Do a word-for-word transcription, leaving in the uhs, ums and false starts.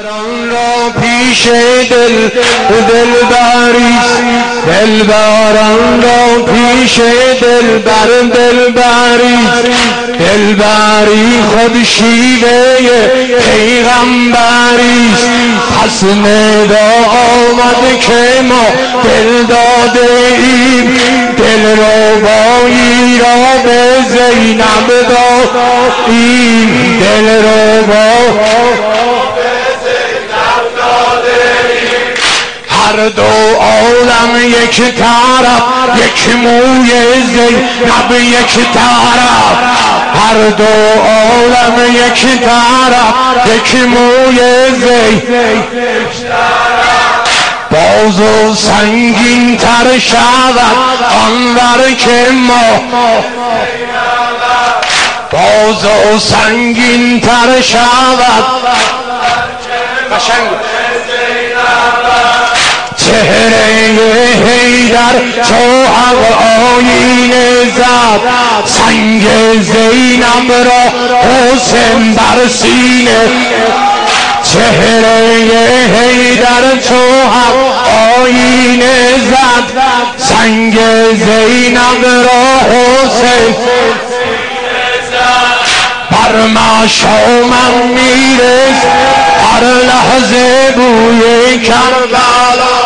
دلبران را پیش دل دلبریست، دلبران را پیش دلبر دلبریست، دلبری خود شیوه پیغمبریست. پس ندا آمد که ما دل داده ایم، دل ربایی را به زینب دادیم، دل ربایی هر دو عالم یک طرف، یک موی زینب یک طرف، هر دو عالم یک طرف، یک موی زینب یک طرف. باز و سنگین تر شود آن ور که ما، باز و سنگین تر شود قشنگ چهره حیدر چو حق آیینه زد، سنگ زینب را حسین بر سینه. چهره حیدر چو حق آیینه زد، سنگ زینب را حسین بر مشامم میرس، هر لحظه بوی کربلا